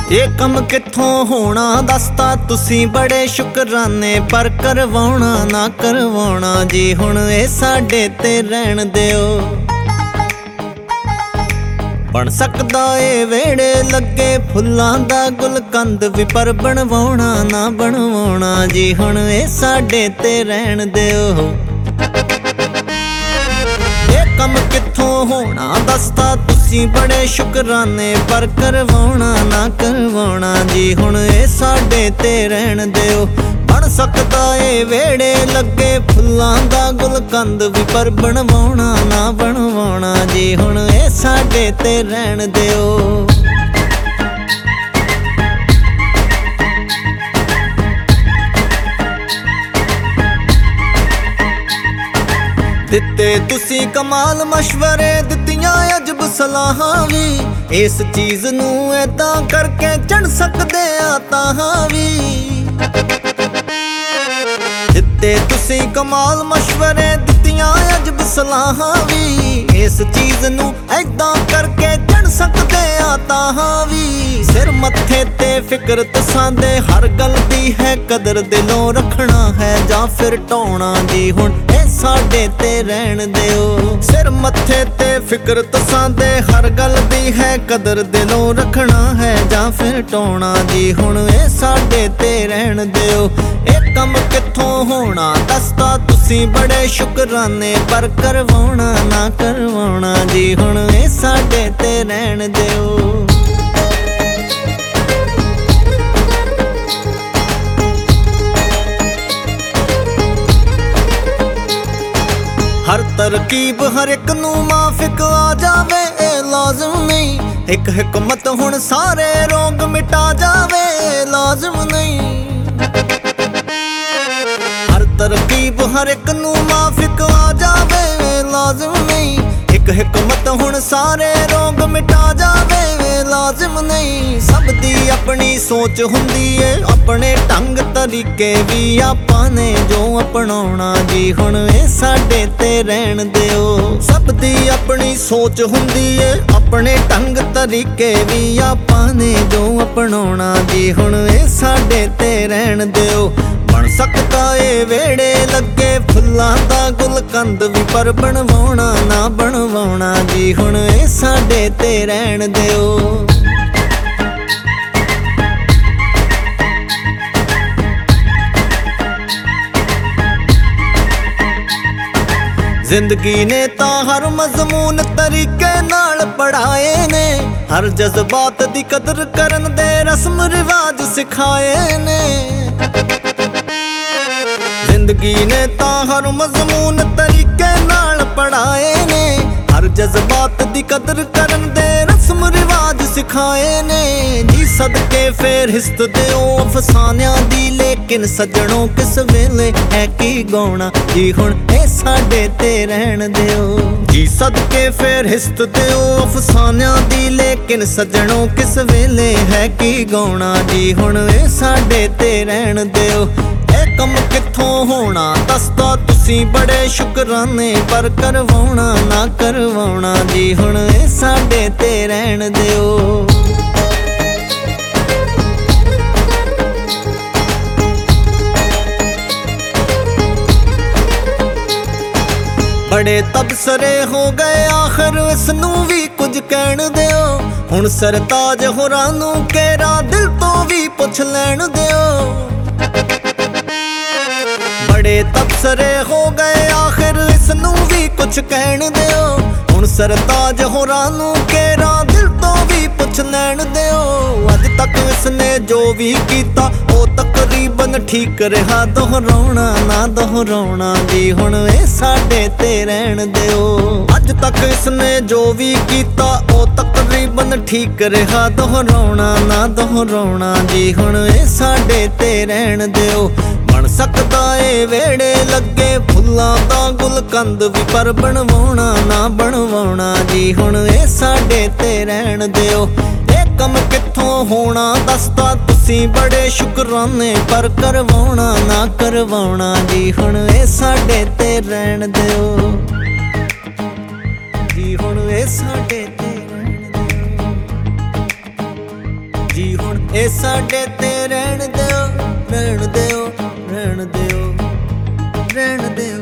ਇਹ ਕੰਮ ਕਿੱਥੋਂ ਹੋਣਾ ਦੱਸਤਾ ਤੁਸੀਂ ਬੜੇ ਸ਼ੁਕਰਾਨੇ, ਪਰ ਕਰਵਾਉਣਾ ਨਾ ਕਰਵਾਉਣਾ ਜੀ ਹੁਣ ਇਹ ਸਾਡੇ ਤੇ ਰਹਿਣ ਦਿਓ। ਬਣ ਸਕਦਾ ਏ ਵੇੜੇ ਲੱਗੇ ਫੁੱਲਾਂ ਦਾ ਗੁਲਕੰਦ ਵੀ, ਪਰ ਬਣਵਾਉਣਾ ਨਾ ਬਣਵਾਉਣਾ ਜੀ ਹੁਣ ਇਹ ਸਾਡੇ ਤੇ ਰਹਿਣ ਦਿਓ। ਇਹ ਕੰਮ ਕਿੱਥੋਂ ਹੋਣਾ ਦੱਸਤਾ ਤੁਸੀਂ ਬੜੇ ਸ਼ੁਕਰਾਨੇ, ਪਰ ਕਰਵਾਉਣਾ ਨਾ ਕਰਵਾਉਣਾ ਜੀ ਹੁਣ ਇਹ ਸਾਡੇ ਤੇ ਰਹਿਣ ਦਿਓ। ਬਣ ਸਕਦਾ ਏ ਵੇੜੇ ਲੱਗੇ ਫੁੱਲਾਂ ਦਾ ਗੁਲਕੰਦ ਵੀ, ਪਰ ਬਣਵਾਉਣਾ ਨਾ ਬਣਵਾਉਣਾ ਜੀ ਹੁਣ ਇਹ ਸਾਡੇ ਤੇ ਰਹਿਣ ਦਿਓ। ਦਿੱਤੇ ਤੁਸੀਂ ਕਮਾਲ ਮਸ਼ਵਰੇ, ਦਿੱਤੀਆਂ ਅਜਬ ਸਲਾਹਾਂ ਵੀ, ਇਸ ਚੀਜ਼ ਨੂੰ ਏਦਾਂ ਕਰਕੇ ਚੜ ਸਕਦੇ ਆ ਤਾਹਾਂ ਵੀ। ਦਿੱਤੇ ਤੁਸੀਂ ਕਮਾਲ ਮਸ਼ਵਰੇ, ਦਿੱਤੀਆਂ ਅਜਬ ਸਲਾਹਾਂ ਵੀ, ਇਸ ਚੀਜ਼ ਨੂੰ ਏਦਾਂ ਕਰਕੇ ਚੜ ਸਕਦੇ ਆ ਤਾਹਾਂ ਵੀ। ਸਿਰ ਮੱਥੇ ਤੇ ਫਿਕਰ ਤਸਾਂਦੇ, ਹਰ ਗੱਲ ਦੀ ਹੈ ਕਦਰ, ਦਿਲੋਂ ਰੱਖਣਾ ਹੈ ਜਾਂ ਫਿਰ ਢਾਉਣਾ ਜੀ ਹੁਣ ਇਹ ਸਾਡੇ ਤੇ ਰਹਿਣ ਦਿਓ। ਸਿਰ ਮੱਥੇ ਤੇ ਫਿਕਰ ਤਸਾਂਦੇ, ਹਰ ਗੱਲ ਦੀ ਹੈ ਕਦਰ, ਦਿਲੋਂ ਰੱਖਣਾ ਹੈ ਜਾਂ ਫਿਰ ਢਾਉਣਾ ਜੀ ਹੁਣ ਇਹ ਸਾਡੇ ਤੇ ਰਹਿਣ ਦਿਓ। ਇਹ ਕੰਮ ਕਿੱਥੋਂ ਹੋਣਾ ਦੱਸਤਾ ਤੁਸੀਂ ਬੜੇ ਸ਼ੁਕਰਾਨੇ, ਪਰ ਕਰਵਾਉਣਾ ਨਾ ਕਰਵਾਉਣਾ ਜੀ ਹੁਣ ਇਹ ਸਾਡੇ ਤੇ ਰਹਿਣ ਦਿਓ। ਹਰ ਤਰਕੀਬ ਹਰ ਇੱਕ ਨੂੰ ਮਾਫਿਕ ਆ ਜਾਵੇ ਇਹ ਲਾਜ਼ਮ ਨਹੀਂ, ਇੱਕ ਹਕਮਤ ਹੁਣ ਸਾਰੇ ਰੋਗ ਮਿਟਾ ਜਾਵੇ ਲਾਜ਼ਮ ਨਹੀਂ। ਹਰ ਤਰਕੀਬ ਹਰ ਇੱਕ ਨੂੰ ਮਾਫਿਕ ਆ ਜਾਵੇ ਲਾਜ਼ਮ ਨਹੀਂ, ਇੱਕ ਹਕਮਤ ਹੁਣ ਸਾਰੇ ਰੋਗ ਮਿਟਾ ਜਾਵੇ ਲਾਜ਼ਮ ਨਹੀਂ। ਸਭ ਦੀ ਆਪਣੀ ਸੋਚ ਹੁੰਦੀ ਏ, ਆਪਣੇ ਢੰਗ ਤਰੀਕੇ ਵੀ ਆਪਾਂ ਨੇ ਜੋ ਅਪਣਾਉਣਾ ਜੀ ਹੁਣ ਇਹ ਸਾਡੇ ਤੇ ਰਹਿਣ ਦਿਓ। ਸਭ ਦੀ ਆਪਣੀ ਸੋਚ ਹੁੰਦੀ ਏ, ਆਪਣੇ ਢੰਗ ਤਰੀਕੇ ਵੀ ਆਪਾਂ ਨੇ ਜੋ ਅਪਣਾਉਣਾ ਜੀ ਹੁਣ ਇਹ ਸਾਡੇ ਤੇ ਰਹਿਣ ਦਿਓ। ਬਣ ਸਕਦਾ ਏ ਵੇੜੇ ਲੱਗੇ ਫੁੱਲਾਂ ਦਾ ਗੁਲਕੰਦ ਵੀ, ਪਰ ਬਣਵਾਉਣਾ ਨਾ ਬਣਵਾਉਣਾ ਜੀ ਹੁਣ ਇਹ ਸਾਡੇ ਤੇ ਰਹਿਣ ਦਿਓ। ਜ਼ਿੰਦਗੀ ਨੇ ਤਾਂ ਹਰ ਮਜ਼ਮੂਨ ਤਰੀਕੇ ਨਾਲ ਪੜ੍ਹਾਏ ਨੇ, ਹਰ ਜਜ਼ਬਾਤ ਦੀ ਕਦਰ ਕਰਨ ਦੇ ਰਸਮ ਰਿਵਾਜ ਸਿਖਾਏ ਨੇ। ਜ਼ਿੰਦਗੀ ਨੇ ਤਾਂ ਹਰ ਮਜ਼ਮੂਨ ਤਰੀਕੇ ਨਾਲ ਪੜ੍ਹਾਏ ਨੇ, ਹਰ ਜਜ਼ਬਾਤ ਦੀ ਕਦਰ ਕਰਨ ਦੇ ਰਸਮ ਰਿਵਾਜ ਸਿਖਾਏ ਨੇ। ਜੀ ਸਦਕੇ ਫੇਰ ਹਿਸਤ ਦਿਓ ਅਫਸਾਨਿਆਂ ਦੀ, ਲੇਕਿਨ ਸੱਜਣੋਂ ਕਿਸ ਵੇਲੇ ਹੈ ਕੀ ਗਾਉਣਾ ਜੀ ਹੁਣ ਇਹ ਸਾਡੇ ਤੇ ਰਹਿਣ ਦਿਓ। ਜੀ ਸਦਕੇ ਫੇਰ ਹਿਸਤ ਦਿਓ ਅਫਸਾਨਿਆਂ ਦੀ, ਲੇਕਿਨ ਸੱਜਣੋਂ ਕਿਸ ਵੇਲੇ ਹੈ ਕੀ ਗਾਉਣਾ ਜੀ ਹੁਣ ਇਹ ਸਾਡੇ ਤੇ ਰਹਿਣ ਦਿਓ। ਇਹ ਕੰਮ ਕਿੱਥੋਂ ਹੋਣਾ ਦੱਸਤਾ ਤੁਸੀਂ ਬੜੇ ਸ਼ੁਕਰਾਨੇ, ਪਰ ਕਰਵਾਉਣਾ ਨਾ ਕਰਵਾਉਣਾ ਜੀ ਹੁਣ ਇਹ ਸਾਡੇ ਤੇ ਰਹਿਣ ਦਿਓ। ਬੜੇ ਤਬਸਰੇ ਹੋ ਗਏ ਆਖਰ ਇਸ ਨੂੰ ਵੀ ਕੁਝ ਕਹਿਣ ਦਿਓ, ਹੁਣ ਸਰਤਾਜ ਹੋਰਾਂ ਨੂੰ ਕੇਰਾ ਦਿਲ ਤੋਂ ਵੀ ਪੁੱਛ ਲੈਣ ਦਿਓ। ਬੜੇ ਤਬਸਰੇ ਹੋ ਗਏ ਆਖਿਰ ਇਸ ਨੂੰ ਵੀ ਕੁਝ ਕਹਿਣ ਦਿਓ, ਹੁਣ ਸਰਤਾਜ ਹੋਰਾਂ ਨੂੰ ਕੇਰਾ ਦਿਲ ਤੋਂ ਵੀ ਪੁੱਛ ਲੈਣ ਦਿਓ। ਅੱਜ ਤੱਕ ਇਸਨੇ ਜੋ ਵੀ ਕੀਤਾ ਉਹ ਤਕਰੀਬਨ ਠੀਕ ਰਿਹਾ, ਦੁਹਰਾਉਣਾ ਨਾ ਦੁਹਰਾਉਣਾ ਜੀ ਹੁਣ ਇਹ ਸਾਡੇ ਤੇ ਰਹਿਣ ਦਿਓ। ਅੱਜ ਤੱਕ ਇਸਨੇ ਜੋ ਵੀ ਕੀਤਾ ਉਹ ਤਕਰੀਬਨ ਠੀਕ ਰਿਹਾ, ਦੁਹਰਾਉਣਾ ਨਾ ਦੁਹਰਾਉਣਾ ਜੀ ਹੁਣ ਇਹ ਸਾਡੇ ਤੇ ਰਹਿਣ ਦਿਓ। ਬਣ ਸਕਦਾ ਏ ਵੇੜੇ ਲੱਗੇ ਫੁੱਲਾਂ ਦਾ ਗੁਲਕੰਦ ਵੀ, ਪਰ ਬਣਵਾਉਣਾ ਨਾ ਬਣਵਾਉਣਾ ਜੀ ਹੁਣ ਇਹ ਸਾਡੇ ਤੇ ਰਹਿਣ ਦਿਓ। ਇਹ ਕੰਮ ਕਿੱਥੋਂ ਹੋਣਾ ਦੱਸਤਾ ਤੁਸੀਂ ਬੜੇ ਸ਼ੁਕਰਾਨੇ, ਪਰ ਕਰਵਾਉਣਾ ਨਾ ਕਰਵਾਉਣਾ ਜੀ ਹੁਣ ਇਹ ਸਾਡੇ ਤੇ ਰਹਿਣ ਦਿਓ ਜੀ ਹੁਣ ਇਹ ਸਾਡੇ ਤੇ ਰਹਿਣ ਦਿਓ ਜੀ ਹੁਣ ਸਾਡੇ ਤੇ ਰਹਿਣ ਦਿਓ, ਰਹਿਣ ਦਿਓ, ਰਹਿਣ ਦਿਓ, ਰਹਿਣ ਦਿਓ।